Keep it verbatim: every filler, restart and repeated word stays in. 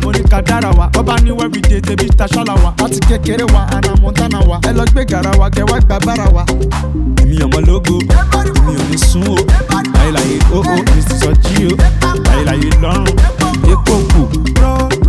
mo ní ká dára wa. Bọ́bá ní wẹ́rì dé tẹ̀bí ta ṣọ́la wa. Láti kékeré wa, àná Montana wa. Ẹ lọ gbé gàrà wa, kẹ wá gba bára wa. Èmi ọmọ lógo, èmi ò ní sún o. Láyé láyé ó ó, èmi sì sọ jí o. Láyé láyé lọ́rùn, epo kù.